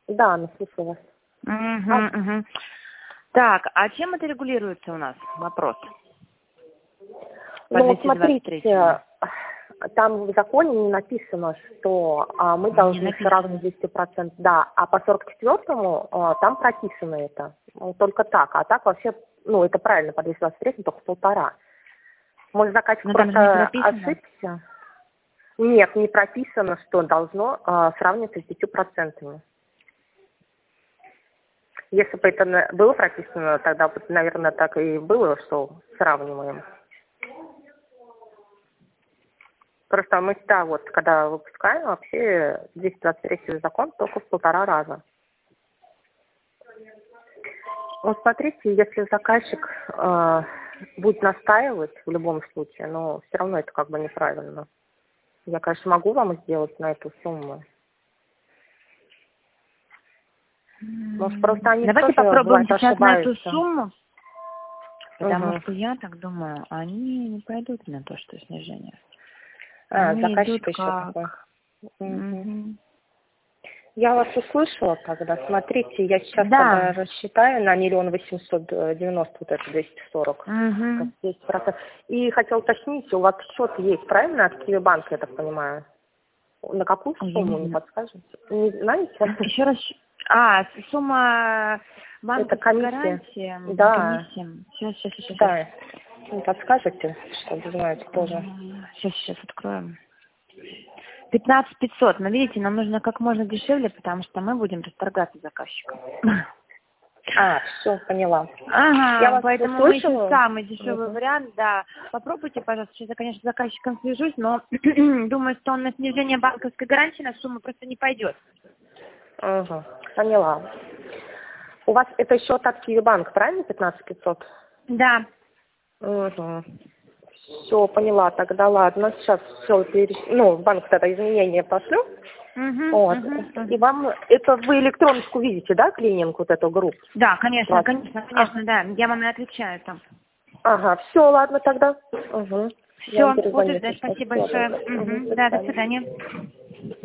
Да, Анна, слушаю вас. Угу. Так, а чем это регулируется у нас? Вопрос. По Ну, 223. смотрите, там в законе не написано, что мы должны сравнивать 200%. Да, а по 44-му там прописано это. Ну, только так. А так вообще, ну, это правильно, по 223, только 1,5. Может, заказчик просто ошибся? Нет, не прописано, что должно сравниваться с 10%. Если бы это было прописано, тогда, наверное, так и было, что сравниваем. Просто мы всегда, вот, когда выпускаем, вообще 223 закон только в 1,5 раза. Вот смотрите, если заказчик будет настаивать в любом случае, но все равно это как бы неправильно. Я, конечно, могу вам сделать на эту сумму. Может, просто они Давайте тоже, попробуем бывает, сейчас на эту ошибаются. сумму, потому что я так думаю, они не пойдут на то, что снижение. Они идут как... Я вас услышала тогда. Смотрите, я сейчас тогда рассчитаю на 1 890 вот это 240. 10%. И хотела уточнить, у вас счет есть, правильно, от Киевбанка, я так понимаю? На какую сумму, не подскажете? Не знаете? Еще раз. Сумма банковской гарантии. Да. Сейчас. Да. Не подскажете, чтобы знать тоже? Сейчас откроем. 15 500. Но видите, нам нужно как можно дешевле, потому что мы будем расторгаться заказчиком. Все, поняла. Поэтому мы ищем самый дешевый вариант, да. Попробуйте, пожалуйста. Сейчас я, конечно, с заказчиком свяжусь, но думаю, что он на снижение банковской гарантии на сумму просто не пойдет. Поняла. У вас это счет от Киевбанк, правильно, 15 500? Да. Все, поняла, тогда ладно. Сейчас все, в банк тогда изменения пошлю. И вам, это вы электроночку видите, да, клининг, вот эту группу? Да, конечно, да. Я вам и отвечаю там. Все, ладно тогда. Все, буду ждать, спасибо большое. Да, до свидания.